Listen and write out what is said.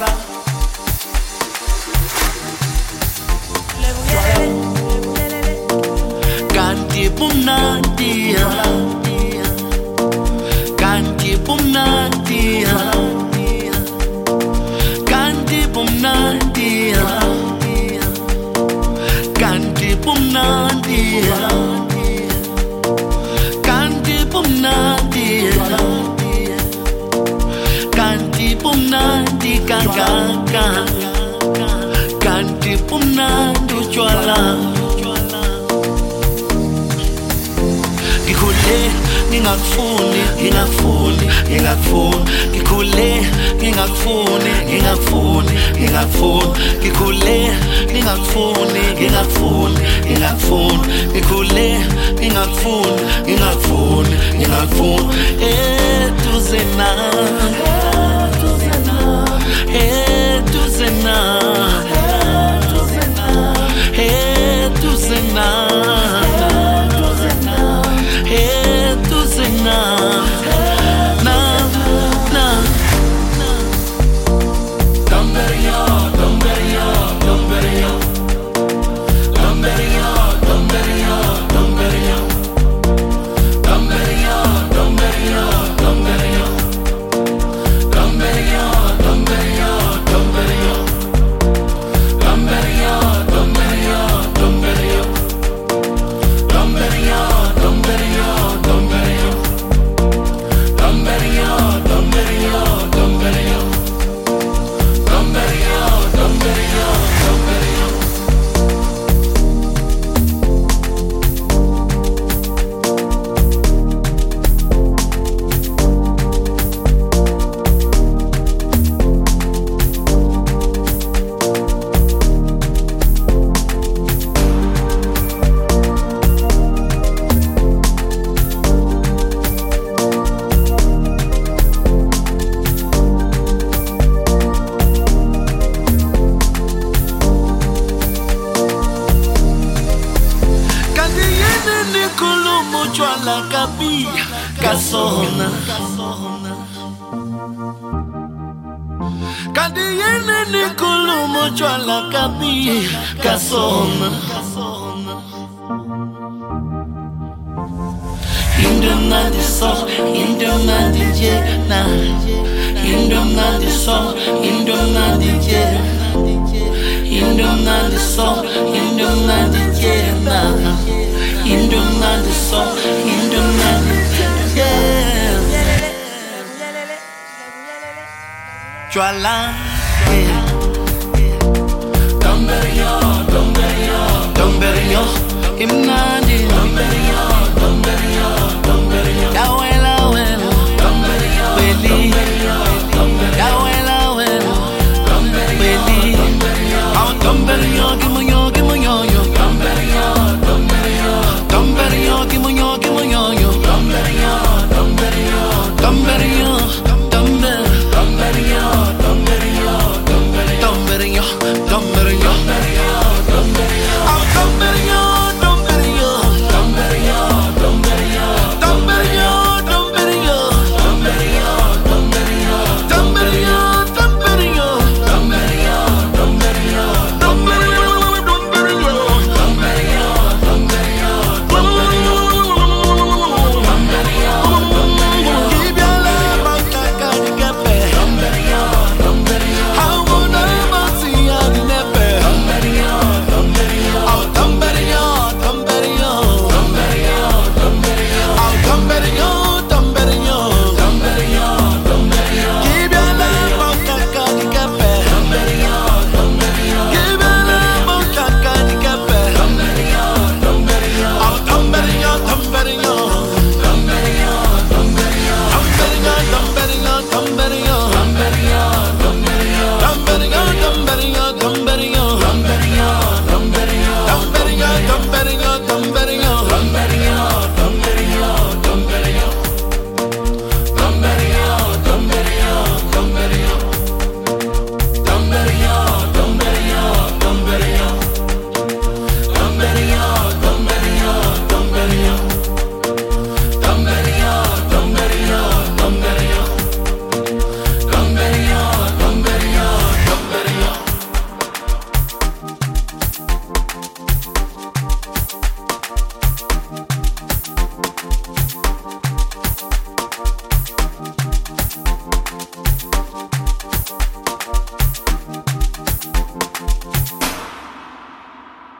Kanti bumnandi, kanti bumnandi, kanti bumnandi, kanti bumnandi, kanti bumnandi, kanti bumnandi kangaka, kanti bumnandi utshwala. Ngikhule ngingakufuni, ngingakufuni, ngingakufuni. Ngikhule ngingakufuni, ngingakufuni, ngingakufuni. Ngikhule ngingakufuni, ngingakufuni, ngingakufuni. Ngikhule ngingakufuni, ngingakufuni, ngingakufuni. Eduzena, eduzena, eduzena, eduzena. Chwala kabi kasona Kadi yene nikulumo chwala kabi kasona Indonadi so, Indonadi jena Indonadi so, Indonadi jena Indonadi so, Indonadi jena Indonadi so, Indonadi yeah. Chwala Domberio, Domberio, Domberio, Imnadi Domberio